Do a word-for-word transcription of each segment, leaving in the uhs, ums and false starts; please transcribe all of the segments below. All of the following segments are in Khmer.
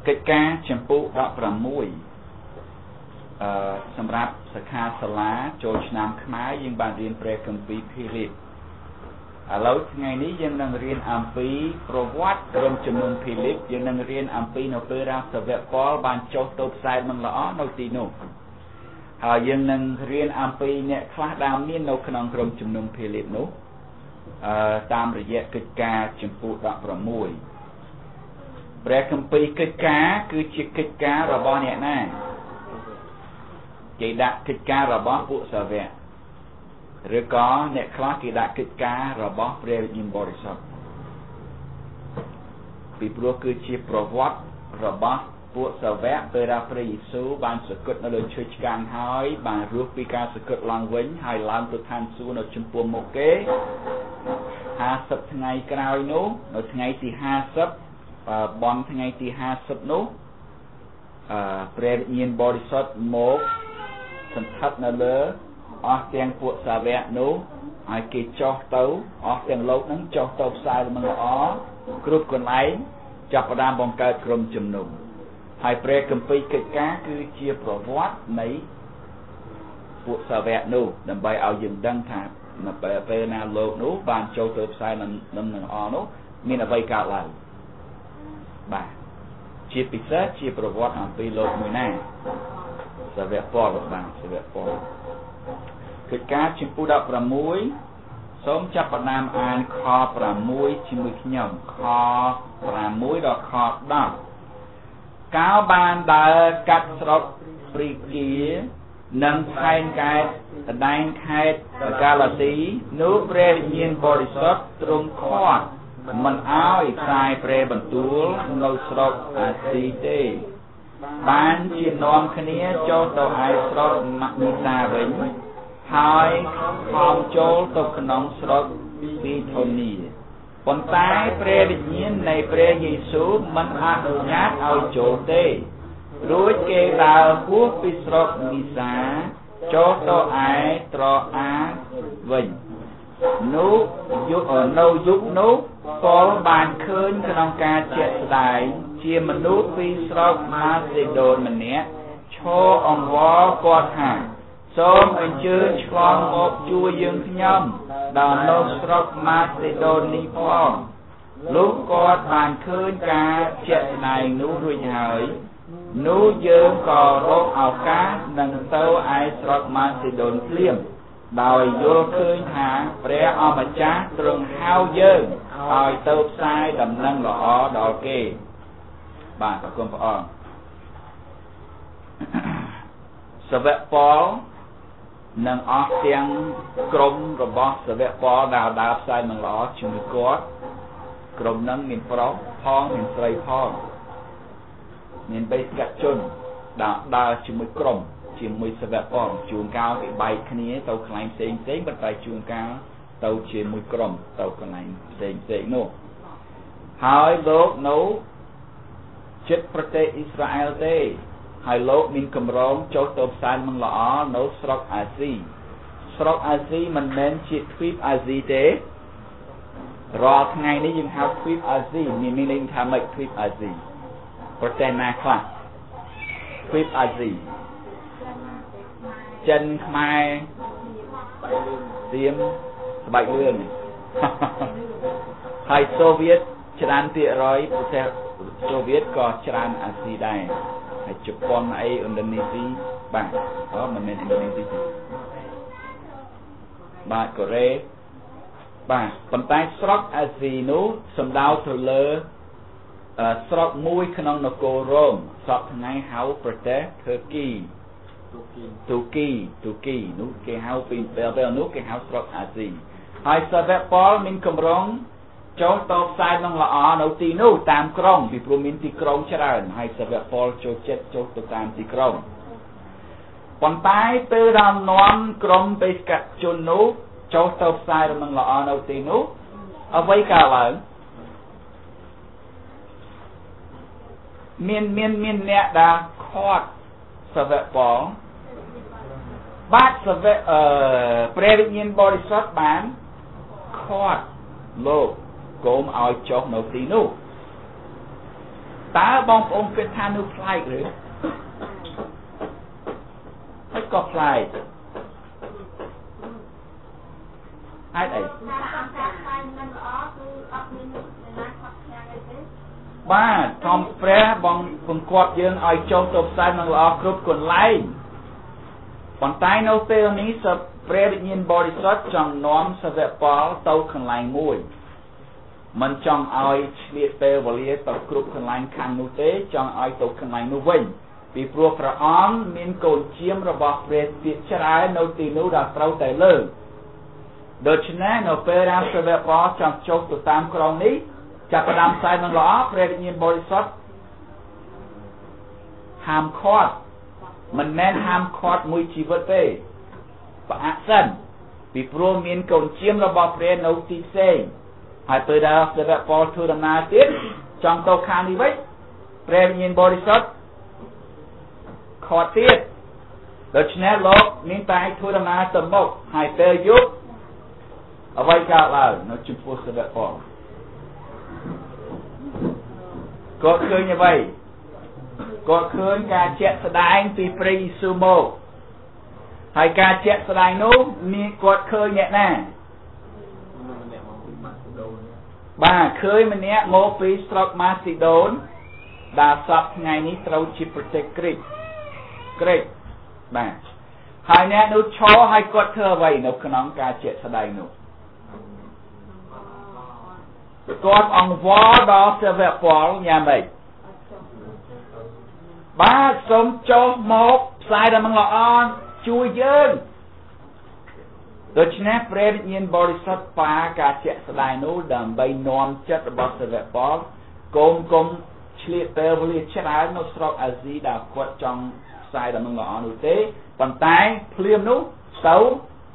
កិច្ចការចម្ពោះដកប្រាំមួយអឺសម្រាប់សិក្ខាសាលាចូលឆ្នាំខ្មែរយើងបានរៀនព្រះគម្ពីរភីលីបឥឡូវថ្ងៃនេះយើងនឹងរៀនអំពីប្រវត្តិក្រុមជំនុំភីលីបយើងនឹងរៀនអំពីនៅពេលដែលសាវកប៉ូលបានចុះទៅផ្សាយមន្តល្អនៅទីនោះហើយយើងនឹងរៀនអំពីអ្នកខ្លះដែលមាននៅក្នុងក្រុមជំនុំភីលីបនោះអឺតាមរយៈកិច្ចការចម្ពោះដកប្រាំមួយព្រះគម្ពីរកិច្ចការគឺជាកិច្ចការរបស់អ្នកណាគេដាក់កិច្ចការរបស់ពួកសាវកឬក៏អ្នកខ្លះគេដាក់កិច្ចការរបស់ព្រះវិញ្ញាណបរិសុទ្ធពីព្រោះគឺជាប្រវត្តិរបស់ពួកសាវកពេលដែលព្រះយេស៊ូវបានសគត់នៅលើឈើឆ្កាងហើយបានរស់ពីការសគត់ឡើងវិញហើយឡើងទៅឋានសួគ៌នៅចំពោះមុខគេហាសិបថ្ងៃក្រោយនោះនៅថ្ងៃទីហាសិបបន់ថ្ងៃទីហាសិបនោះអឺព្រះវិញ្ញាណបរិសុទ្ធមកសន្ធិដ្ឋនៅលើអស់ទាំងពួកសាវកនោះហើយគេចុះទៅអស់ទាំងលោកហ្នឹងចុះទៅផ្សាយមន្តល្អគ្រប់កន្លែងចាប់ផ្ដើមបង្កើតក្រុមជំនុំហើយព្រះគម្ពីរកិច្ចការគឺជាប្រវត្តិនៃពួកសាវកនោះដើម្បីឲ្យយើងដឹងថានៅពេលណាលោកនោះបានចូលទៅផ្សាយមន្តល្អនោះមានអ្វីកើតឡើងបាទជាពិសេសជាប្រវត្តិអំពីលោកមួយណាសាវកប៉ូលបាទសាវកប៉ូលកិច្ចការចម្ពោះដកប្រាំមួយសូមចាប់ផ្ដើមអានខប្រាំមួយជាមួយខ្ញុំខប្រាំមួយដល់ខដប់កាលបានដើរកាត់ស្រុកព្រីគីនិងផែនកែតដដែងខេត្តកាឡាទីនោះព្រះវិញ្ញាណបរិសុទ្ធទ្រង់ខាត់មិនអោយខ្សែព្រះបន្ទូលនៅស្រុកអាស៊ីទេបានជានាំគ្នាចូលទៅឯស្រុកម៉ាក់នីសាវិញហើយខំចូលទៅក្នុងស្រុកពីធូនីប៉ុន្តែព្រះវិញ្ញាណនៃព្រះយេស៊ូវមិនអនុញ្ញាតឲ្យចូលទេរួចគេដើរហួសពីស្រុកនីសាចូលទៅឯត្រអាវិញនោះយុគនៅយុគនោះប៉ូលបានឃើញក្នុងការជាក់ស្ដែងជាមនុស្សពីស្រុកម៉ាសេដូនម្នាក់ឈរអង្វរគាត់ថាសូមអញ្ជើញឆ្លងមកជួយយើងខ្ញុំដល់នៅស្រុកម៉ាសេដូនីផងលុះគាត់បានឃើញការជាក់ស្ដែងនោះរួចហើយនោះយើងក៏រកឱកាសនឹងទៅឯស្រុកម៉ាសេដូនភ្លាមដោយយល់ឃើញថាព្រះអម្ចាស់ទ្រង់ហៅយើងឲ្យទៅផ្សាយដំណឹងល្អដល់គេបាទអរគុណព្រះអង្គសាវកប៉ូលនិងអស់ទាំងក្រុមរបស់សាវកប៉ូលដែលដើរផ្សាយនឹងល្អជាមួយគាត់ក្រុមនឹងមានប្រុសផងមានស្រីផងមានបេសកជនដែលដើរជាមួយក្រុមជាមួយសាវកប៉ូលជួនកាលគេបែកគ្នាទៅកន្លែងផ្សេងផ្សេងប៉ុន្តែជួនកាលទៅជាមួយក្រុមទៅកន្លែងផ្សេងផ្សេងនោះហើយលោកនៅចិត្តប្រទេសអ៊ីស្រាអែលទេហើយលោកមានកម្រងចុះទៅផ្សាយមន្តល្អនៅស្រុកអាស៊ីស្រុកអាស៊ីមិនមែនជាទ្វីបអាស៊ីទេរាល់ថ្ងៃនេះយើងហៅទ្វីបអាស៊ីមានមានន័យថាម៉េចទ្វីបអាស៊ីប្រទេសណាខ្លះទ្វីបអាស៊ីចិនខ្មែរសៀមស្បែកលឿងហើយសូវៀតច្រើនភាគរយប្រទេសសូវៀតក៏ច្រើនអាស៊ីដែរហើយជប៉ុនអីឥណ្ឌូនេស៊ីបាទអូមិនមែនឥណ្ឌូនេស៊ីទេបាទកូរ៉េបាទប៉ុន្តែស្រុកអាស៊ីនោះសំដៅទៅលើស្រុកមួយក្នុងនគររ៉ូមសពថ្ងៃហៅប្រទេសថឺគីទូគីទូគីនោះគេហៅពីពេលពេលនោះគេហៅស្រុកអាស៊ីហើយសាវកប៉ូលមានកម្រងចូលទៅផ្សាយនឹងល្អនៅទីនោះតាមក្រុងពីព្រោះមានទីក្រុងច្រើនហើយសាវកប៉ូលចូលចិត្តចូលទៅតាមទីក្រុងប៉ុន្តែពេលដល់នាំក្រុមបេសកជននោះចូលទៅផ្សាយនឹងល្អនៅទីនោះអ្វីកើតឡើងមានមានមានអ្នកដែលខាត់សាវកប៉ូលបាទសាវកអឺព្រះវិញ្ញាណបរិសុទ្ធបានខាត់លោកកុំឲ្យចុះនៅទីនោះ ta bong ôm cái than nước phai rồi hay có phai ai đấy ba thom pre bong cùng quạt dương ai châu tập sai bằng lọ group còn lại còn tai nô tê ní sập pre định nhiên body shot trong nón sập vẹt bó tàu còn lại mùi mình trong ai liệt tê và liệt tập group còn lại khang nô tê trong ai tàu còn lại nô vinh vì pro fra on min cồn chiêm rồi bọc pre tiệt trái nô tì nô đã trâu tay lơ đợt này nô pre ra sập vẹt bó trong châu tụ tam krong níจากประดามไซมันหล่อเปรย์ยินบริสุทธิ์ห้ามคอดมันแม่นห้ามคอดมุยชีวิตเต้ปะอักษันปีโปรมีนกลเชียมระบอบเปรย์นกตีเซงหายเปิดดาวเสด็จปอลทูดำนาติดจองโตคานีไว้เปรย์ยินบริสุทธิ์คอดติดโดยเฉพาะโลกมีตายทูดำนาสมบหายเตยยุบเอาไว้กล่าวแล้วนกจุดพูดเสด็จปอลก็เคยอย่างไรก็เคยการเจ็ดแสดงปีปรีซูโมให้การเจ็ดแสดงนู้มีกดเคยอย่างน่ะบ้าเคยมันเนี้ยโมปีสตรอกมาซิโดนดาซับไงนี้เราชิปรเตกริกกริกบ้าให้เนี้ยนู้โชว์ให้กดเธอไว้นกขนองการเจ็ดแสดงนู้ก่อนองวอดอเซเวปอลยามใดบ้าสมโจมกสายดำมังละอ่อนช่วยยืนโดยเฉพาะเปรตยินบริสุทธิ์ปากาเจสไลนูดำใบนอมจัดบอสเซเวปอลกลมกลมเฉลี่ยเตอร์บริเชนายนสตรอกอาซีดากดจองสายดำมังละอ่อนอุเต้ปันไตเพลียมนู้เสา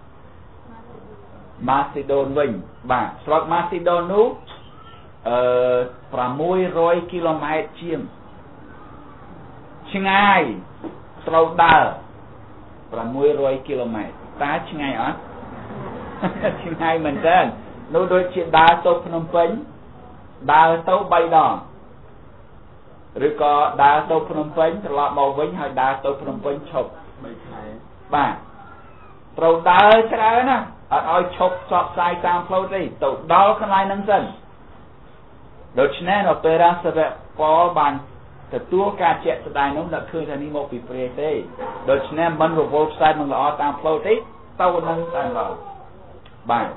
มาซิโดนวิงบ้าสตรอกมาซิโดนนู้เอ่อประมุยร้อยกิโลเมตรเชียมช่างไงเราดาวประมุยร้อยกิโลเมตรตาช่างไงอ่ะช่างไงเหมือนกันนู้โดยเฉียดดาวโตพนมเปญดาวโตใบดอนหรือก็ดาวโตพนมเปญตลอดมาวิ่งให้ดาวโตพนมเปญฉกบ้าเราดาวใช่ไหมนะเอาฉกสอบสายตามเพลาดิโตดาวขนาดนั้นสิโดยเฉพาะเราเปิดร้านเสร็จพอบันแต่ตัวการเจ็ดสไตล์นู้นเราคือทางนี้โมปิเปรย์ได้โดยเฉพาะมันรูปแบบสไตล์มันเราตามโปรตีเต้านั้นตามเราบ้าง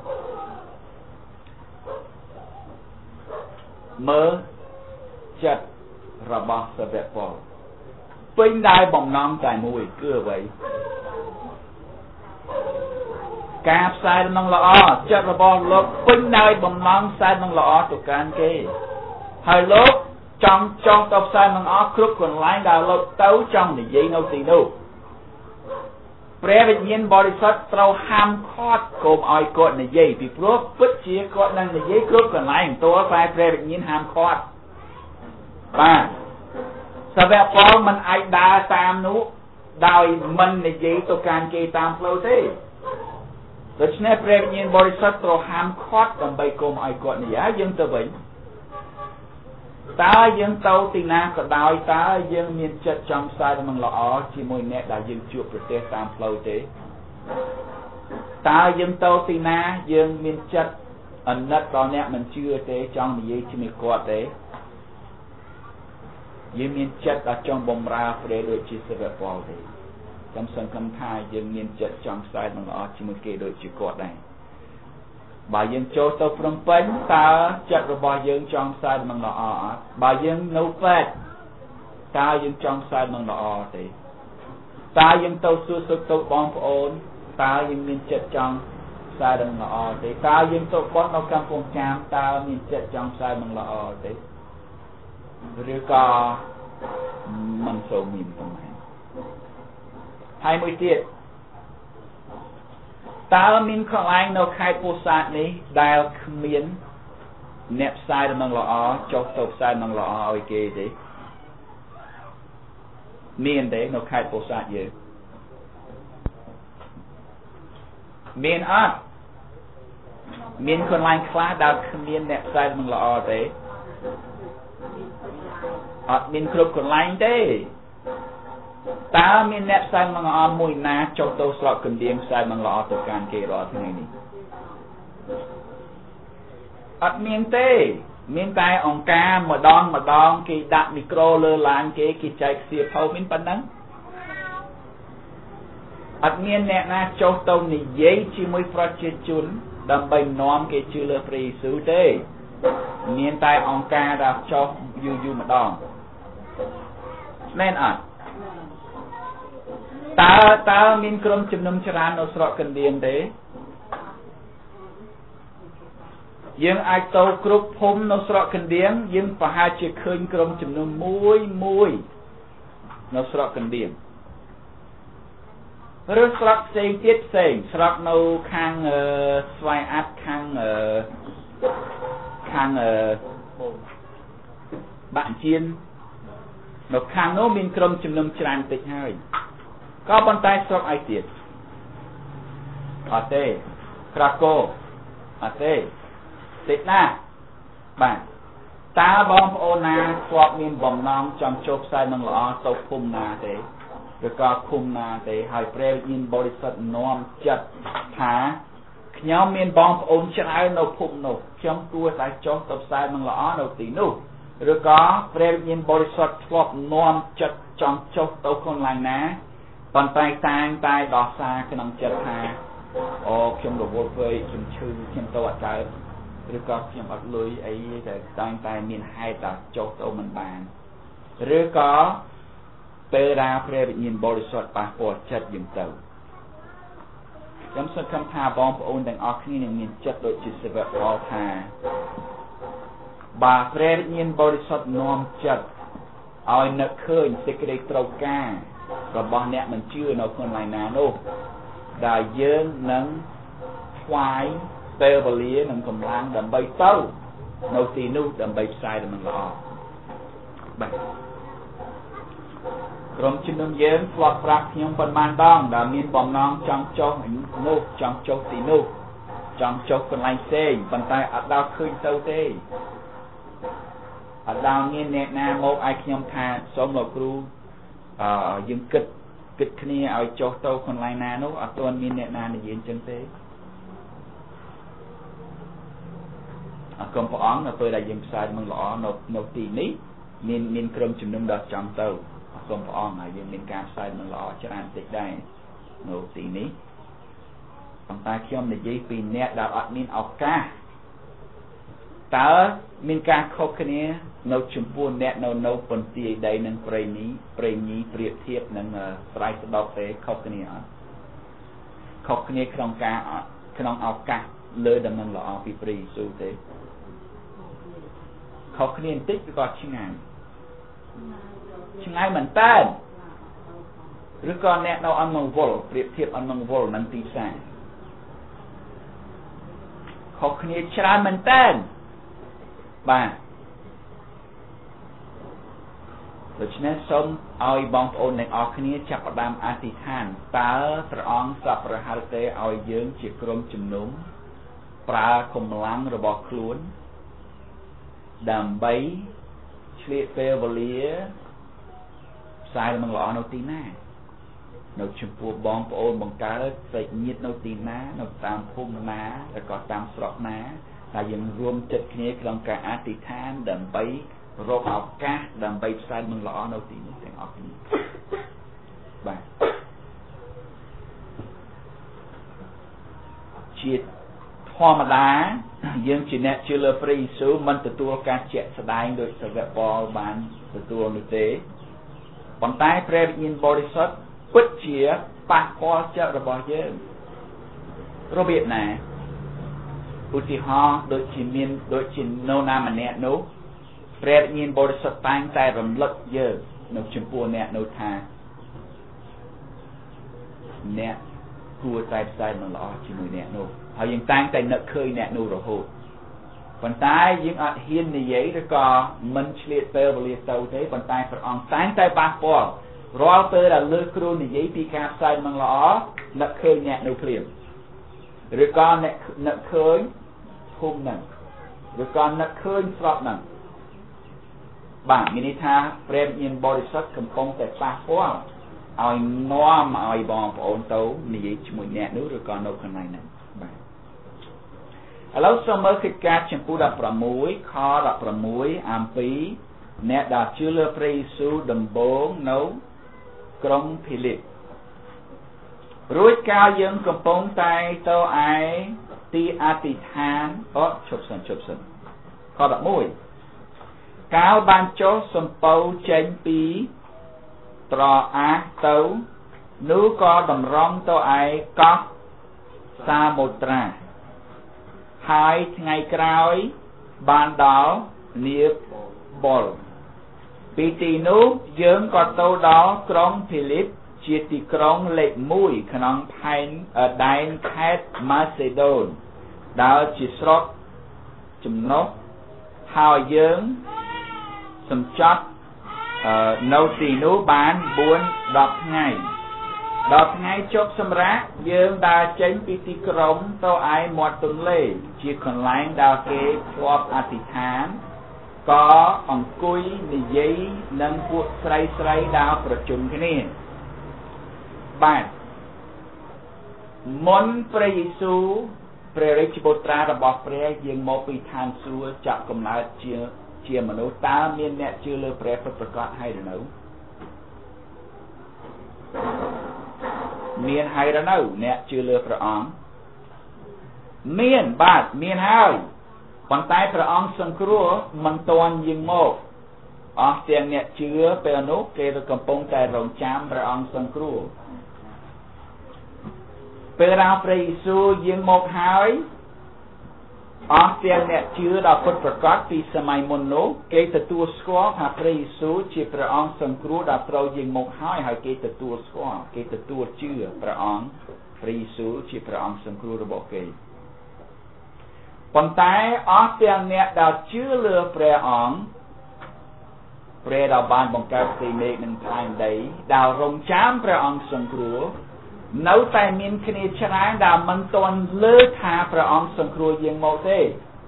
เมื่อจัดระบอบเสร็จพอเป็นได้บ่มน้องใจมวยเกลือไว้การสายมันละอ้อจัดระบอบลบเป็นได้บ่มน้องสายมันละอ้อตัวการเกยให้ลบtrong trong tập saiมันออกครุกคนไล่ดาวลบเต้าtrongในยี่นตีนูเปรย์วิญญาณบริสุทธิ์เราห้ามคอดโกมอ้อยกดในยี่ปีพวกปุ๊บเชี่ยกดนั่งในยี่ครุกคนไล่ตัวไฟเปรย์วิญญาณห้ามคอดบ้าสเวปอลมันไอดาตามนู้ดาวมันในยี่ตัวการเกยตามโปรตีโดยเฉพาะเปรย์วิญญาณบริสุทธิ์เราห้ามคอดกันไปโกมอ้อยกดในยี่ยังตัวเป็นตายังเตาตีนาก็ดาวตายังมีจัดจำสายมันละอ๋อที่มวยเนี่ยได้ยังจูบประเทศตามเพลาเตตายังเตาตีนายังมีจัดอันนั้นตอนเนี้ยมันเชื่อเตจังมีที่มีกอดเตยังมีจัดแต่จังบอมราเปรย์โดยจิตเสด็จพอเตจำสังคำทายยังมีจัดจำสายมันละอ๋อที่มีเกโดยจิตกอดได้บ่ายยังโจโตพรมเป้นตาจัดระบายยังจองสายมันละอบ่ายยังนูเฟตตายังจองสายมันละอตีตายังโตสู้สุดโตบองโอนตายังมีจัดจองสายมันละอตีตายังโตบอลเอากำปงจามตามีจัดจองสายมันละอตีหรือก็มันโซมิมตรงไหนให้มวยเตี้ยตามินของไอ้นกไข่ปูซาดนี้ได้ขมิ้นเน็บไซด์มังละอ๋อจกตบไซด์มังละอ๋อเอาไอ้เกย์ดิมีอันเดนกไข่ปูซาดเยอะมีอันอ่ะมีอันคนไล่คลาดาวขมิ้นเน็บไซด์มังละอ๋อเดអត់មានគ្រប់កន្លែងទេតើមានអ្នកផ្សាយមិនល្អមួយណាចុះទៅស្រុកកណ្ដៀងផ្សាយមិនល្អទៅកាន់គេរាល់ថ្ងៃនេះអត់មានទេមានតែអង្គការម្ដងម្ដងគេដាក់មីក្រូលើឡានគេគេចែកសៀវភៅមានប៉ុណ្ណឹងអត់មានអ្នកណាចុះទៅនិយាយជាមួយប្រជាជនដើម្បីនាំគេជឿលើព្រះយេស៊ូវទេមានតែអង្គការដែលចុះយូរយូរម្ដងមែនអត់តើតើមានក្រុមជំនុំច្រើននៅស្រុកកណ្ដៀងទេយើងអាចទៅគ្រប់ភូមិនៅស្រុកកណ្ដៀងយើងប្រហែលជាឃើញក្រុមជំនុំមួយមួយនៅស្រុកកណ្ដៀងឬស្រុកផ្សេងទៀតផ្សេងស្រុកនៅខាងស្វាយអាត់ខាងខាងបាក់ជៀននៅខាងនោះមានក្រុមជំនុំច្រើនតិចហើយក៏ប៉ុន្តែស្រុកឯទៀតអត់ទេក្រាកូអត់ទេតិចណាបាទតើបងប្អូនណាស្គាល់មានបំណងចង់ចូលផ្សាយនឹងល្អទៅភូមិណាទេឬក៏ឃុំណាទេហើយព្រះវិញ្ញាណបរិសុទ្ធនាំចិត្តថាខ្ញុំមានបងប្អូនច្រើននៅភូមិនោះខ្ញុំគួរតែចុះទៅផ្សាយនឹងល្អនៅទីនោះឬក៏ព្រះវិញ្ញាណបរិសុទ្ធធ្លាប់នាំចិត្តចង់ចុះទៅកន្លែងណាប៉ុន្តែតាំងតែដោះសារក្នុងចិត្តថាអូខ្ញុំរវល់ពេកខ្ញុំឈឺខ្ញុំទៅអត់កើតឬក៏ខ្ញុំអត់លុយអីតែតាំងតែមានហេតុតែចុះទៅមិនបានឬក៏ពេលដែលព្រះវិញ្ញាណបរិសុទ្ធប៉ះពាល់ចិត្តយើងទៅខ្ញុំសង្ឃឹមថាបងប្អូនទាំងអស់គ្នានឹងមានចិត្តដូចជាសាវកផលថាបើព្រះវិញ្ញាណបរិសុទ្ធនាំចិត្តឲ្យនឹកឃើញសេចក្តីត្រូវការរបស់អ្នកមិនជឿនៅក្នុងកន្លែងណានោះដែលយើងនឹងថ្វាយពេលវេលានិងកម្លាំងដើម្បីទៅនៅទីនោះដើម្បីផ្សាយដំណឹងល្អបាទក្រុមជំនុំយើងធ្លាប់ប្រាប់ខ្ញុំប៉ុន្មានដងដែលមានបំណងចង់ចុះនោះចង់ចុះទីនោះចង់ចុះកន្លែងផ្សេងប៉ុន្តែអត់ដល់ឃើញទៅទេអត់ដល់មានអ្នកណាមកឲ្យខ្ញុំថាសូមលោកគ្រូអឺយើងគិតគិតគ្នាឲ្យចុះទៅកន្លែងណានោះអត់ទាន់មានអ្នកណានិយាយអញ្ចឹងទេអរគុណព្រះអង្គនៅពេលដែលយើងផ្សាយមិនល្អនៅនៅទីនេះមានមានក្រុមជំនុំដ៏ចង់ទៅអរគុណព្រះអង្គហើយយើងមានការផ្សាយមិនល្អច្រើនតិចដែរនៅទីនេះប៉ុន្តែខ្ញុំនិយាយពីអ្នកដែលអត់មានឱកាសតើមានការខុសគ្នានៅចំពោះអ្នកនៅនៅពន្ទាយដីនិងព្រៃនេះព្រៃញីប្រៀបធៀបនឹងស្រ័យស្ដុកទេខុសគ្នាអត់ខុសគ្នាក្នុងការក្នុងឱកាសលើដំណឹងល្អពីព្រះយេស៊ូវទេខុសគ្នាបន្តិចឬក៏ឆ្ងាយឆ្ងាយមែនតើឬក៏អ្នកនៅអនមង្វល់ប្រៀបធៀបអនមង្វល់នឹងទីផ្សារខុសគ្នាច្រើនមែនតើបាទដូច្នេះសូមឲ្យបងប្អូនទាំងអស់គ្នាចាប់ផ្ដើមអធិដ្ឋានតើព្រះអង្គសប្បុរសទេឲ្យយើងជាក្រុមជំនុំប្រើកម្លាំងរបស់ខ្លួនដើម្បីឆ្លៀតពេលវេលាផ្សាយដំណឹងល្អនៅទីណានៅចំពោះបងប្អូនបង្កើតសាច់ញាតិនៅទីណានៅតាមភូមិណាឬក៏តាមស្រុកណាហើយយើងរួមចិត្តគ្នាក្នុងការអធិដ្ឋានដើម្បីរកឱកាសដើម្បីផ្សាយដំណឹងល្អនៅទីនេះទាំងអស់គ្នាបាទជាធម្មតាយើងជាអ្នកជឿលើព្រះយេស៊ូវមិនទទួលការជាក់ស្ដែងដោយសាវកប៉ូលបានទទួលនោះទេប៉ុន្តែព្រះវិញ្ញាណបរិសុទ្ធពិតជាប៉ះពាល់ចិត្តរបស់យើងរបៀបណាឧទាហរណ៍ដូចជាមានដូចជានៅណាម្នាក់នោះព្រះវិញ្ញាណបរិសុទ្ធតែងតែរំលឹកយើងនៅចំពោះអ្នកនោះថាអ្នកគួរតែផ្សាយនឹងល្អជាមួយអ្នកនោះហើយយើងតែងតែនឹកឃើញអ្នកនោះរហូតប៉ុន្តែយើងអត់ហ៊ាននិយាយឬក៏មិនឆ្លៀតពេលវេលាទៅទេប៉ុន្តែព្រះអង្គតែងតែប៉ះពាល់រាល់ពេលដែលលើគ្រូនិយាយពីការផ្សាយនឹងល្អនឹកឃើញអ្នកនោះភ្លាមឬក៏អ្នកនឹកឃើញភូមិហ្នឹងឬក៏នឹកឃើញស្រុកហ្នឹងបាទមានន័យថាព្រែកញាណបរិសុទ្ធកំពុងតែប៉ះពាល់ឲ្យនាំឲ្យបងប្អូនទៅនិយាយជាមួយអ្នកនោះឬក៏នៅកន្លែងហ្នឹងបាទឥឡូវសូមមើលកិច្ចការចំពោះដប់ប្រាំមួយ ខដប់ប្រាំមួយអំពីអ្នកដែលជឿលើព្រះយេស៊ូវដំបូងនៅក្រុងភីលីបរួចកាលយើងកំពុងតែទៅឯទីអធិដ្ឋានអូឈប់សិនឈប់សិនខដប់មួយកាលបានចុះសំពៅចេញពីត្រអាសទៅនោះក៏តម្រង់ទៅឯកោះសាមុត្រាហើយថ្ងៃក្រោយបានដល់នាបុលពីទីនោះយើងក៏ទៅដល់ក្រុងភីលីបជាទីក្រុងលេខមួយក្នុងផែនដែនខេត្តម៉ាសេដូនដែលជាស្រុកចំណុះហើយយើងសម្ចត់នៅទីនោះបានបួនដប់ថ្ងៃដល់ថ្ងៃជប់សម្រាប់យើងដើរចេញពីទីក្រុងទៅឯមាត់ទន្លេជាកន្លែងដែលគេធ្លាប់អធិដ្ឋានក៏អង្គុយនិយាយនឹងពួកស្រីស្រីដែលប្រជុំគ្នាបាទមុនព្រះយេស៊ូវព្រះរាជបុត្រារបស់ព្រះយាងមកពីឋានសួគ៌ចាក់កំណើតជាជាមនុស្សតើមានអ្នកជឿលើព្រះពិតប្រាកដហើយឬនៅមានហើយឬនៅអ្នកជឿលើព្រះអង្គមានបាទមានហើយប៉ុន្តែព្រះអង្គសង្គ្រោះមិនទាន់យាងមកអស់ទាំងអ្នកជឿពេលនោះគេកំពុងតែរងចាំព្រះអង្គសង្គ្រោះពេលដែលព្រះយេស៊ូវយាងមកហើយអស់ទាំងអ្នកជឿដល់ពុតប្រកាសពីសម័យមុននោះគេទទួលស្គាល់ថាព្រះយេស៊ូវជាព្រះអង្គសង្គ្រោះដែលត្រូវយាងមកហើយហើយគេទទួលស្គាល់គេទទួលជឿព្រះអង្គព្រះយេស៊ូវជាព្រះអង្គសង្គ្រោះរបស់គេប៉ុន្តែអស់ទាំងអ្នកដែលជឿលើព្រះអង្គព្រះដែលបានបង្កើតផ្ទៃមេឃនិងផ្ទៃដីដែលរងចាំព្រះអង្គសង្គ្រោះនៅតែមានគ្នាច្រើនដែលមិនទាន់លើកថាព្រះអង្គសង្គ្រោះយាងមកទេ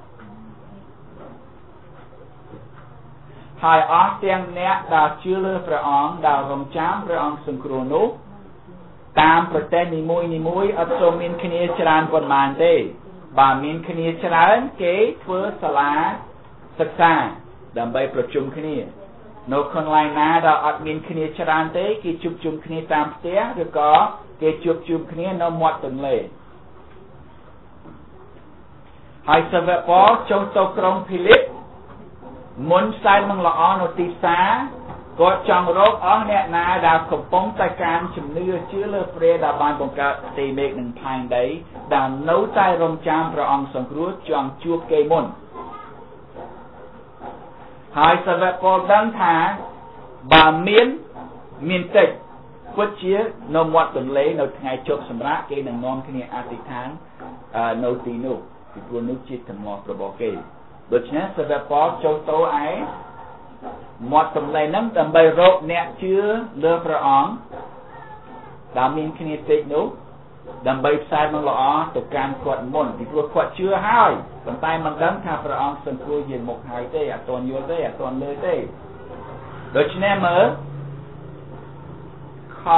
ហើយអស់ទាំងអ្នកដែលជឿលើព្រះអង្គដែលរងចាំព្រះអង្គសង្គ្រោះនោះតាមប្រទេសនីមួយនីមួយអត់សូវមានគ្នាច្រើនប៉ុន្មានទេបើមានគ្នាច្រើនគេធ្វើសាលាសិក្សាដើម្បីប្រជុំគ្នានៅកន្លែងណាដែលអត់មានគ្នាច្រើនទេគេជួបជុំគ្នាតាមផ្ទះឬក៏គេជួបជុំគ្នានៅមាត់ទន្លេហើយសាវកប៉ូលចុះទៅក្រុងភីលីបមុនផ្សាយនឹងល្អនៅទីផ្សារគាត់ចង់រកអស់អ្នកណាដែលកំពុងតែការជំនឿជឿលើព្រះដែលបានបង្កើតផ្ទៃមេឃនិងផែនដីដែលនៅតែរងចាំព្រះអង្គសង្គ្រោះចង់ជួបគេមុនហើយសាវកប៉ូលដឹងថាបើមានមានតិចពិតជានៅមាត់ទន្លេនៅថ្ងៃជប់សម្រាប់គេនឹងនាំគ្នាអធិដ្ឋាននៅទីនោះពីព្រោះនោះជាទម្លាប់របស់គេដូច្នេះសាវកប៉ូលចូលទៅឯមាត់ទន្លេហ្នឹងដើម្បីរកអ្នកជឿលើព្រះអង្គដែលមានគ្នាតិចនោះដើម្បីផ្សាយនឹងល្អទៅកាន់គាត់មុនពីព្រោះគាត់ជឿហើយប៉ុន្តែមិនដឹងថាព្រះអង្គសង្គ្រោះយាងមកហើយទេអត់ទាន់យល់ទេអត់ទាន់លើទេដូច្នេះមើលខ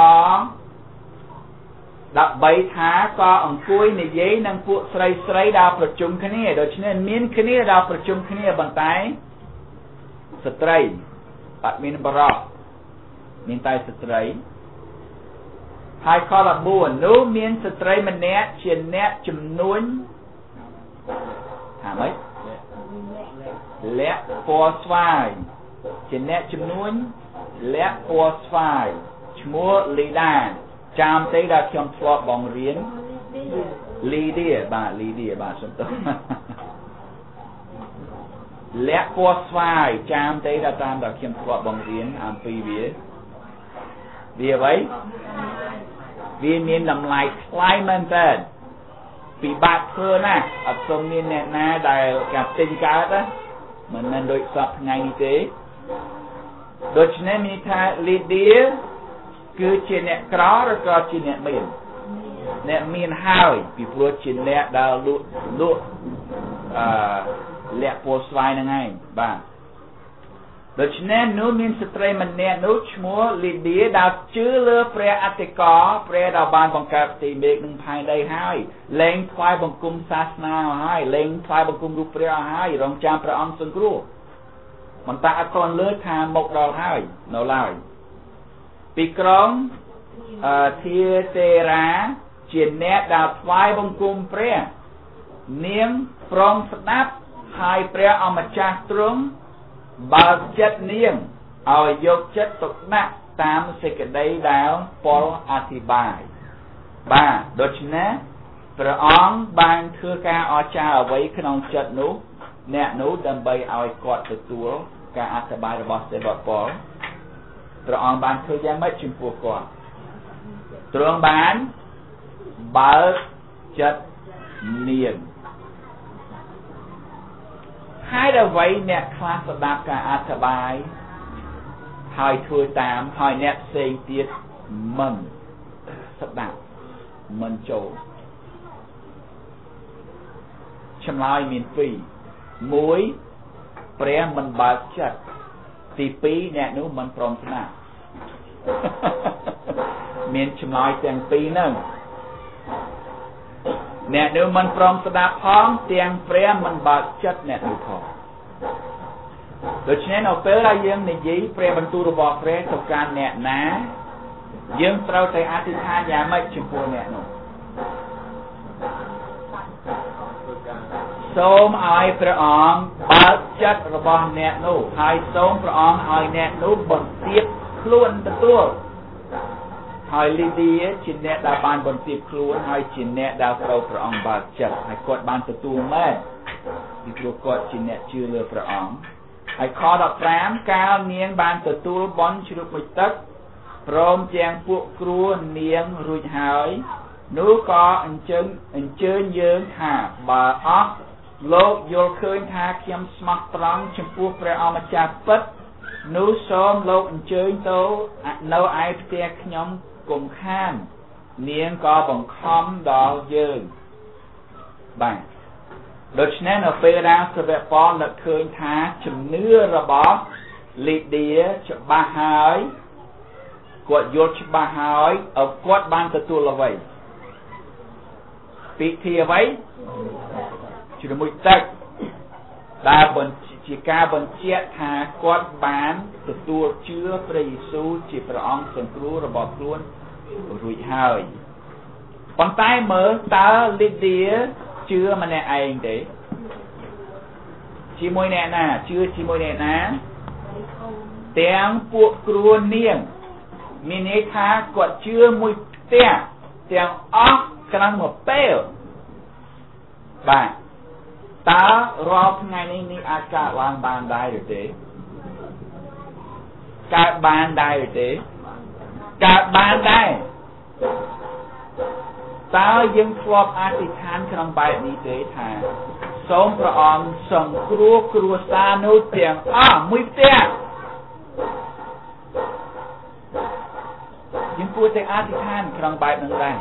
ដើម្បីថាក៏អង្គុយនិយាយនឹងពួកស្រីស្រីដែលប្រជុំគ្នាដូច្នេះមានគ្នាដែលប្រជុំគ្នាប៉ុន្តែស្ត្រីអត់មានបរិបមានតែស្ត្រីហើយខដប់បួននោះមានស្ត្រីម្នាក់ជាអ្នកជំនួញថាម៉េចលាក់ពណ៌ស្វាយជាអ្នកជំនួញលាក់ពណ៌ស្វាយឈ្មោះលីដាចាំទេដែលខ្ញុំធ្លាប់បងរៀនលីឌីបាទលីឌីបាទសំទោសលាក់ពណ៌ស្វាយចាំទេដែលតាមដែលខ្ញុំធ្លាប់បងរៀនអំពីវាវាអ្វីវាមានតម្លៃថ្លៃមែនតើពិបាកធ្វើណាស់អត់សូវមានអ្នកណាដែលកាទិញកើតណាមិនមែនដូចសពថ្ងៃនេះទេដូច្នេះមានថាលីឌីគឺជាអ្នកក្រឬក៏ជាអ្នកមានអ្នកមានហើយពីព្រោះជាអ្នកដែលលក់លក់អឺលាក់ពណ៌ស្វាយហ្នឹងឯងបាទដូច្នេះនោះមានស្ត្រីម្នាក់នោះឈ្មោះលីឌីដែលជឿលើព្រះអតិកោព្រះដែលបានបង្កើតផ្ទៃមេឃនិងផែនដីហើយលែងថ្វាយបង្គំសាសនាហើយលែងថ្វាយបង្គំរូបព្រះហើយរងចាំព្រះអង្គសង្គ្រោះមិនតាអត់ទាន់លើកថាមកដល់ហើយនៅឡើយពីក្រុងអឺធាទេរាជាអ្នកដែលថ្វាយបង្គំព្រះនាងប្រងស្ដាប់ហើយព្រះអម្ចាស់ទ្រង់បើកចិត្តនាងឲ្យយកចិត្តទុកដាក់តាមសេចក្តីដែលពលអធិប្បាយបាទដូច្នេះព្រះអង្គបានធ្វើការអស្ចារ្យអ្វីក្នុងចិត្តនោះអ្នកនោះដើម្បីឲ្យគាត់ទទួលការអធិប្បាយរបស់សេវកពលព្រះអង្គបានធ្វើយ៉ាងម៉េចចំពោះគាត់ទ្រង់បានបើកចិត្តនាងហើយអ្វីអ្នកខ្លះស្ដាប់ការអធិប្បាយហើយធ្វើតាមហើយអ្នកផ្សេងទៀតមិនស្ដាប់មិនចូលចម្លើយមានពីរមួយព្រះមិនបើកចិត្តទីពីរអ្នកនោះមិនព្រមស្ដាប់មានចម្លើយទាំងពីរហ្នឹងអ្នកនោះមិនព្រមស្ដាប់ផងទាំងព្រះមិនបើកចិត្តអ្នកនោះផងដូច្នេះនៅពេលដែលយើងនិយាយព្រះបន្ទូលរបស់ព្រះទៅកាន់អ្នកណាយើងត្រូវតែអធិដ្ឋានយ៉ាងម៉េចចំពោះអ្នកនោះសូមឲ្យព្រះអង្គបើកចិត្តរបស់អ្នកនោះហើយសូមព្រះអង្គឲ្យអ្នកនោះបន្ទាបខ្លួនទទួលហើយលីឌីជាអ្នកដែលបានបន្ទាបខ្លួនហើយជាអ្នកដែលត្រូវព្រះអង្គបើកចិត្តហើយគាត់បានទទួលមែនពីព្រោះគាត់ជាអ្នកជឿលើព្រះអង្គហើយខដប់ប្រាំកាលនាងបានទទួលបន់ជ្រប់មួយទឹកព្រមទាំងពួកគ្រួនាងរួចហើយនោះក៏អញ្ជើញអញ្ជើញយើងថាបើអស់លោកយល់ឃើញថាខ្ញុំស្មោះត្រង់ចំពោះព្រះអម្ចាស់ពិតនោះសូមលោកអញ្ជើញទៅនៅឯផ្ទះខ្ញុំកុំខាននាងក៏បង្ខំដល់យើងបាទដូច្នេះនៅពេលដែលសាវកពលនឹកឃើញថាជំនឿរបស់លីឌីច្បាស់ហើយគាត់យល់ច្បាស់ហើយអើគាត់បានទទួលអ្វីពិធីអ្វីជាមួយទឹកដែលជាការបញ្ជាក់ថាគាត់បានទទួលជឿព្រះយេស៊ូវជាព្រះអង្គសង្គ្រោះរបស់ខ្លួនរួចហើយប៉ុន្តែមើលតើលីឌីជឿម្នាក់ឯងទេជាមួយអ្នកណាជឿជាមួយអ្នកណាទាំងពួកគ្រួនាងមានន័យថាគាត់ជឿមួយផ្ទះទាំងអស់ក្នុងមួយពេលបាទតើរាល់ថ្ងៃនេះនេះអាចកើតឡើងបានដែរឬទេកើតបានដែរឬទេកើតបានដែរតើយើងធ្លាប់អធិដ្ឋានក្នុងបែបនេះទេថាសូមព្រះអង្គសង្គ្រោះគ្រួសារនោះទាំងអស់មួយផ្ទះយើងគួរតែអធិដ្ឋានក្នុងបែបហ្នឹងដែរ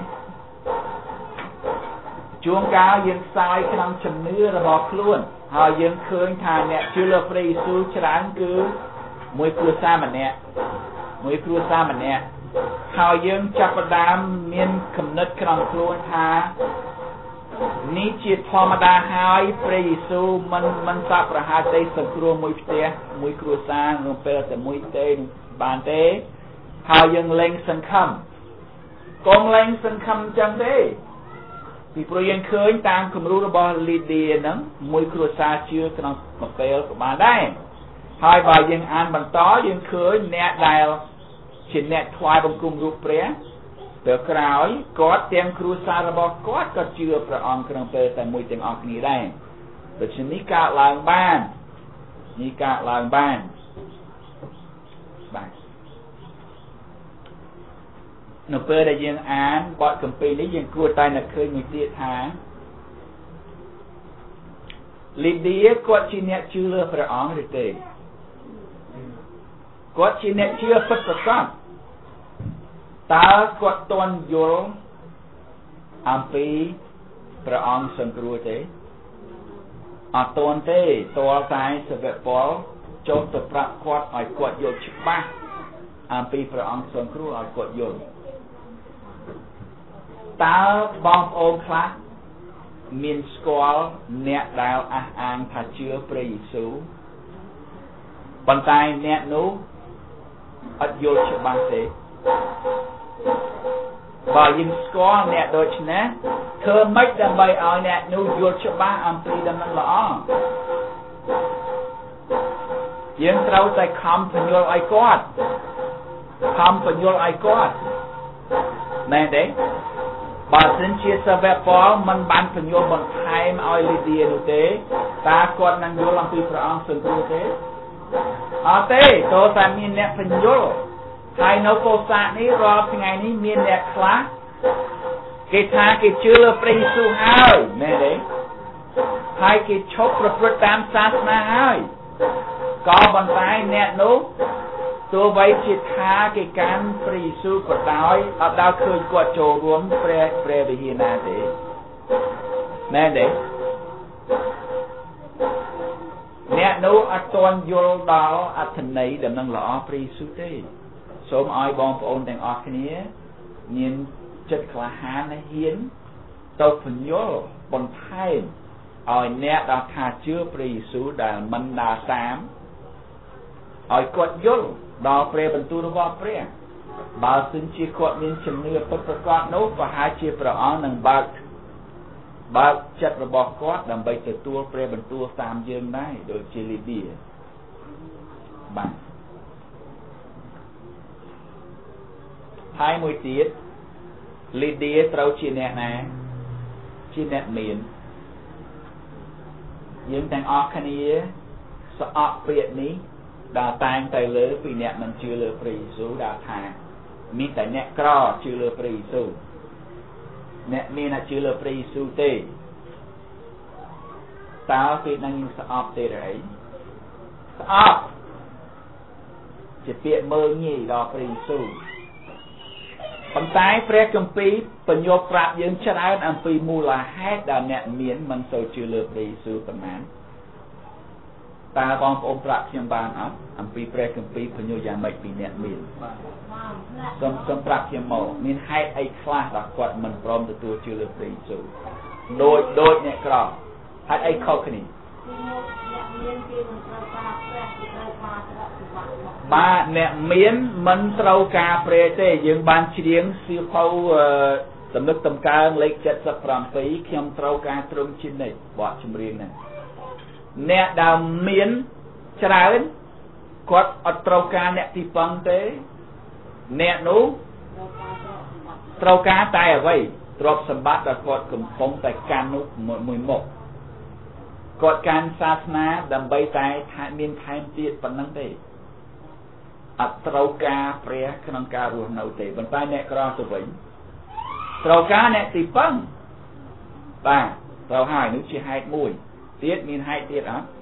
ជួនកាលយើងខ្សោយក្នុងជំនឿរបស់ខ្លួនហើយយើងឃើញថាអ្នកជឿលើព្រះយេស៊ូវច្រើនគឺមួយគ្រួសារម្នាក់មួយគ្រួសារម្នាក់ហើយយើងចាប់ផ្ដើមមានគំនិតក្នុងខ្លួនថានេះជាធម្មតាហើយព្រះយេស៊ូវមិនមិនសាប្រហាទេសង្គ្រោះមួយផ្ទះមួយគ្រួសារក្នុងពេលតែមួយទេបានទេហើយយើងលែងសង្ឃឹមកុំលែងសង្ឃឹមចឹងទេពីព្រោះយើងឃើញតាមគំរូរបស់លីឌីហ្នឹងមួយគ្រួសារជឿក្នុងមួយពេលក៏បានដែរហើយបើយើងអានបន្តយើងឃើញអ្នកដែលជាអ្នកថ្វាយបង្គំរូបព្រះពេលក្រោយគាត់ទាំងគ្រួសាររបស់គាត់ក៏ជឿព្រះអង្គក្នុងពេលតែមួយទាំងអស់គ្នាដែរដូច្នេះនេះកើតឡើងបាននេះកើតឡើងបានបាទនៅពេលដែលយើងអានបទគម្ពីរនេះយើងគួរតែនឹកឃើញមួយទៀតថាលីឌីគាត់ជាអ្នកជឿលើព្រះអង្គឬទេគាត់ជាអ្នកជឿពិតប្រាកដតើគាត់ទាន់យល់អំពីព្រះអង្គសង្គ្រោះទេអត់ទាន់ទេទាល់តែសាវកពលចូលទៅប្រាប់គាត់ឲ្យគាត់យល់ច្បាស់អំពីព្រះអង្គសង្គ្រោះឲ្យគាត់យល់តើបងប្អូនខ្លះមានស្គាល់អ្នកដែលអះអាងថាជឿព្រះយេស៊ូវប៉ុន្តែអ្នកនោះអត់យល់ច្បាស់ទេបើយើងស្គាល់អ្នកដូចនេះធ្វើម៉េចដើម្បីឲ្យអ្នកនោះយល់ច្បាស់អំពីដំណឹងល្អយើងត្រូវតែខំបញ្យល់ឲ្យគាត់ខំបញ្យល់ឲ្យគាត់មែនទេបើសិនជាសាវកប៉ូលមិនបានបញ្យល់បន្ថែមឲ្យលីឌានោះទេតើគាត់នឹងយល់អំពីព្រះអង្គសង្គ្រោះទេអត់ទេតើតែមានអ្នកបញ្យល់ហើយនៅកុសលនេះរាល់ថ្ងៃនេះមានអ្នកខ្លះគេថាគេជឿលើព្រះយេស៊ូវហើយមែនទេហើយគេឈប់ប្រព្រឹត្តតាមសាសនាហើយក៏ប៉ុន្តែអ្នកនោះទោះបីជាថាគេកាន់ព្រះយេស៊ូវក៏ដោយអត់ដល់ឃើញគាត់ចូលរួមព្រះព្រះវិហារណាទេមែនទេអ្នកនោះអត់ទាន់យល់ដល់អត្ថន័យដំណឹងល្អព្រះយេស៊ូវទេសូមឲ្យបងប្អូនទាំងអស់គ្នាមានចិត្តក្លាហានและហ៊ានទៅបញ្យល់បន្ថែមឲ្យអ្នកដែលថាជឿព្រះយេស៊ូវដែលមិនដើរតាមឲ្យគាត់យល់ដល់ព្រះបន្ទូលរបស់ព្រះបើសិនជាគាត់មានជំនឿពិតប្រាកដនោះប្រហែលជាព្រះអង្គនឹងបើកបើកចិត្តរបស់គាត់ដើម្បីទទួលព្រះបន្ទូលតាមយើងដែរដូចជាលីឌាបាទហើយមួយទៀតលីឌាត្រូវជាអ្នកណាជាអ្នកមានយើងទាំងអស់គ្នាស្អប់ពាក្យនេះដែលតែងតែលើពីអ្នកមិនជឿលើព្រះយេស៊ូវដែលថាមានតែអ្នកក្រជឿលើព្រះយេស៊ូវអ្នកមានតែជឿលើព្រះយេស៊ូវទេតើគេនឹងស្អប់ទេឬអីស្អប់ជាពាក្យមើលងាយដល់ព្រះយេស៊ូវប៉ុន្តែព្រះគម្ពីរបញ្ញប់ប្រាប់យើងច្រើនអំពីមូលហេតុដែលអ្នកមានមិនសូវជឿលើព្រះយេស៊ូវប៉ុន្មានតើបងប្អូនប្រាប់ខ្ញុំបានអត់អំពីព្រះគម្ពីរបញ្ញប់យ៉ាងម៉េចពីអ្នកមានសូមសូមប្រាប់ខ្ញុំមកមានហេតុអីខ្លះដែលគាត់មិនព្រមទទួលជឿលើព្រះយេស៊ូវដូចដូចអ្នកក្រហេតុអីខុសគ្នាបាទអ្នកមានមិនត្រូវការព្រះទេយើងបានច្រៀងសៀវភៅទំនឹកតំកើងលេខเจ็ดสิบเจ็ดខ្ញុំត្រូវការត្រឹមជានិច្ចបទចម្រៀងហ្នឹងអ្នកដែលមានច្រើនគាត់អត់ត្រូវការអ្នកទីពឹងទេអ្នកនោះត្រូវការតែអ្វីទ្រព្យសម្បត្តិដែលគាត់កំពុងតែកាន់នោះមួយមុខគាត់កាន់សាសនាដើម្បីតែថាមានថែមទៀតប៉ុណ្ណឹងទេអត់ត្រូវការព្រះក្នុងការរស់នៅទេប៉ុន្តែអ្នកក្រទៅវិញត្រូវការអ្នកទីពឹងបាទត្រូវហើយនោះជាហេតុមួយទៀតមានហេតុទៀតអត់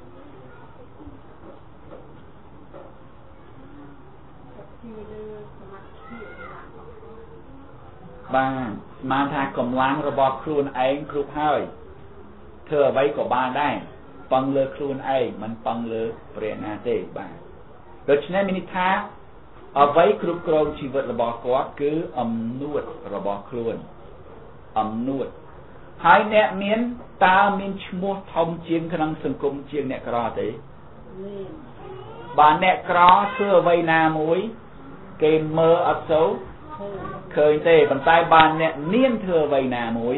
បាទស្មានថាកម្លាំងរបស់ខ្លួនឯងគ្រប់ហើយធ្វើអ្វីក៏បានដែរពឹងលើខ្លួនឯងមិនពឹងលើព្រះណាទេបាទដូច្នេះមានន័យថាអ្វីគ្រប់គ្រងជីវិតរបស់គាត់គឺអំនួតរបស់ខ្លួនអំនួតហើយអ្នកមានតើមានឈ្មោះធំជាងក្នុងសង្គមជាងអ្នកក្រទេបើអ្នកក្រធ្វើអ្វីណាមួយគេមើលអត់សូវឃើញទេប៉ុន្តែបើអ្នកមានធ្វើអ្វីណាមួយ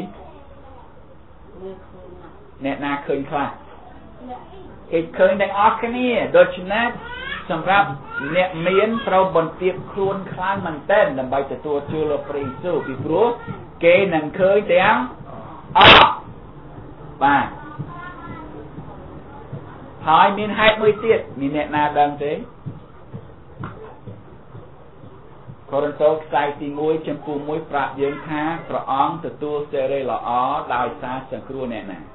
អ្នកណាឃើញខ្លះគេឃើញទាំងអស់គ្នាដូច្នេះសម្រាប់អ្នកមានត្រូវបន្ទាបខ្លួនខ្លាំងមែនទែនដើម្បីទទួលជឿលើព្រះយេស៊ូវពីព្រោះគេនឹងឃើញទាំងអស់បាទហើយមានហេតុមួយទៀតមានអ្នកណាដឹងទេកូរិនថូសខ្សែទីមួយចំពោះមួយប្រាប់យើងថាព្រះអង្គទទួលសេរីល្អដោយសារសង្គ្រោះអ្នកណា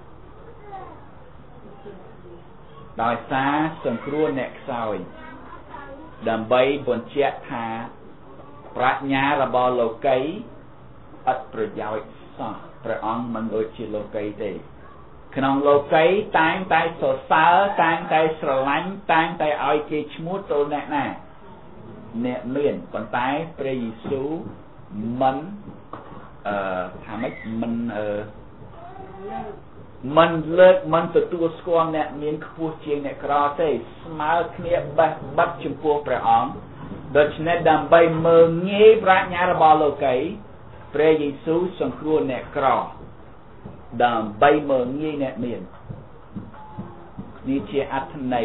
ដោយសារសង្គ្រោះអ្នកខ្សោយដើម្បីបញ្ជាក់ថាប្រាជ្ញារបស់លោកីឥតប្រយោជន៍សោះព្រះអង្គមិនដូចជាលោកីទេក្នុងលោកីតែងតែសរសើរតែងតែស្រឡាញ់តែងតែឲ្យគេឈ្មោះទៅអ្នកណាអ្នកមានប៉ុន្តែព្រះយេស៊ូវមិនអឺថាម៉េចមិនអឺមិនលើកមិនទទួលស្គាល់អ្នកមានខ្ពស់ជាងអ្នកក្រទេស្មើគ្នាបេះបិទចំពោះព្រះអង្គដូច្នេះដើម្បីមើលងាយប្រាជ្ញារបស់លោកីព្រះយេស៊ូវសង្គ្រោះអ្នកក្រដើម្បីមើលងាយអ្នកមាននេះជាអត្ថន័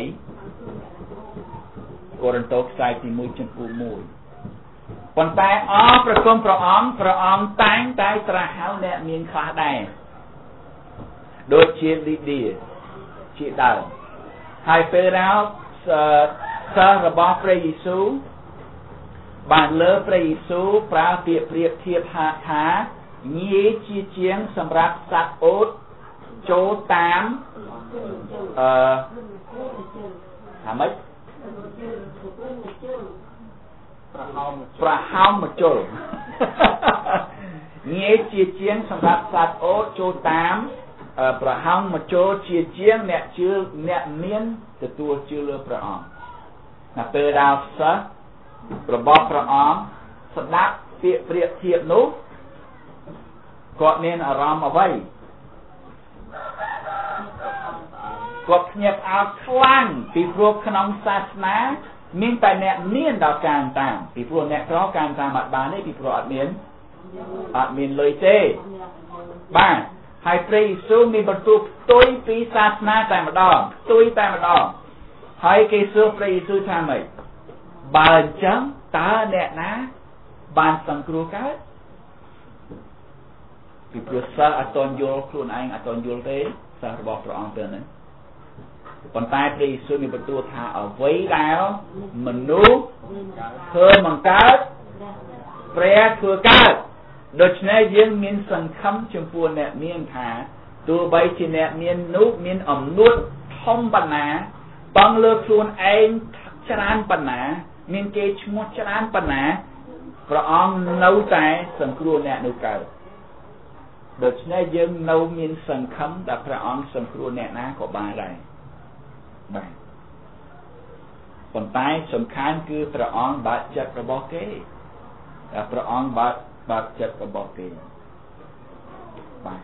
យកូរិនថូសខ្សែទីមួយចំពោះមួយប៉ុន្តែអរព្រះគុណព្រះអង្គព្រះអង្គតែងតែត្រាស់ហៅអ្នកមានខ្លះដែរដូចជាលីឌាជាដើមហើយពេលរាល់សិស្សរបស់ព្រះយេស៊ូវបានលើព្រះយេស៊ូវប្រើពាក្យប្រៀបធៀបថាងាយជាជាងសម្រាប់សត្វអូតចូលតាមអឺថាម៉េចប្រហោងមជុលងាយជាជាងសម្រាប់សត្វអូតចូលតាមប្រហោងមជុលជាជាងអ្នកជឿអ្នកមានទទួលជឿលើព្រះអង្គណាពេលដល់សិស្សរបស់ព្រះអង្គស្ដាប់ពាក្យប្រៀបធៀបនោះគាត់មានអារម្មណ៍អ្វីគាត់ភ្ញាក់ផ្អើលខ្លាំងពីព្រោះក្នុងសាសនាមានតែអ្នកមានដល់ការតាមពីព្រោះអ្នកក្រការតាមអត់បានទេពីព្រោះអត់មានអត់មានលុយទេបាទហើយព្រះយេស៊ូវមានបន្ទូលផ្ទុយពីសាសនាតែម្ដងផ្ទុយតែម្ដងហើយគេសួរព្រះយេស៊ូវថាម៉េចបើអញ្ចឹងតើអ្នកណាបានសង្គ្រោះកើតពីព្រោះសិស្សអត់ទាន់យល់ខ្លួនឯងអត់ទាន់យល់ទេសិស្សរបស់ព្រះអង្គទៅហ្នឹងប៉ុន្តែព្រះយេស៊ូវមានបន្ទូលថាអ្វីដែលមនុស្សធ្វើមិនកើតព្រះធ្វើកើតដូច្នេះយើងមានសង្ឃឹមចំពោះអ្នកមានថាទោះបីជាអ្នកមាននោះមានអំនួតធំប៉ុណ្ណាបងលើខ្លួនឯងច្រើនប៉ុណ្ណាមានគេឈ្មោះច្រើនប៉ុណ្ណាព្រះអង្គនៅតែសង្គ្រោះអ្នកនោះកើតដូច្នេះយើងនៅមានសង្ឃឹមថាព្រះអង្គសង្គ្រោះអ្នកណាក៏បានដែរបាទប៉ុន្តែសំខាន់គឺព្រះអង្គបើកចិត្តរបស់គេតែព្រះអង្គបើកបើកចិត្តរបស់គេបាទ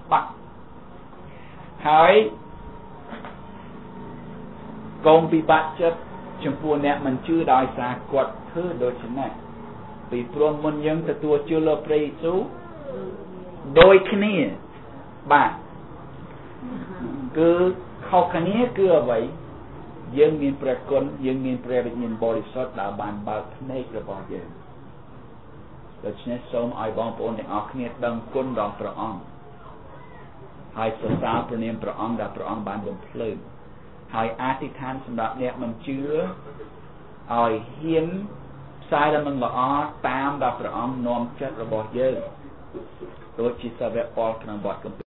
បាក់ហើយកុំពិបាកចិត្តចំពោះអ្នកមិនជឿដោយសារគាត់ធ្វើដូច្នេះពីព្រោះមុនយើងទទួលជឿលើព្រះយេស៊ូវដោយគ្នាបាទគឺខុសគ្នាគឺអ្វីយើងមានព្រះគុណយើងមានព្រះវិញ្ញាណបរិសុទ្ធដែលបានបើកភ្នែករបស់យើងដូច្នេះសូមឲ្យបងប្អូនទាំងអស់គ្នាដឹងគុណដល់ព្រះអង្គហើយសរសើរព្រះនាមព្រះអង្គដែលព្រះអង្គបានបំភ្លឺហើយអធិដ្ឋានសម្រាប់អ្នកមិនជឿឲ្យហ៊ានផ្សាយដំណឹងល្អតាមដែលព្រះអង្គនាំចិត្តរបស់យើងដូចជាសាវកពលក្នុងវត្ត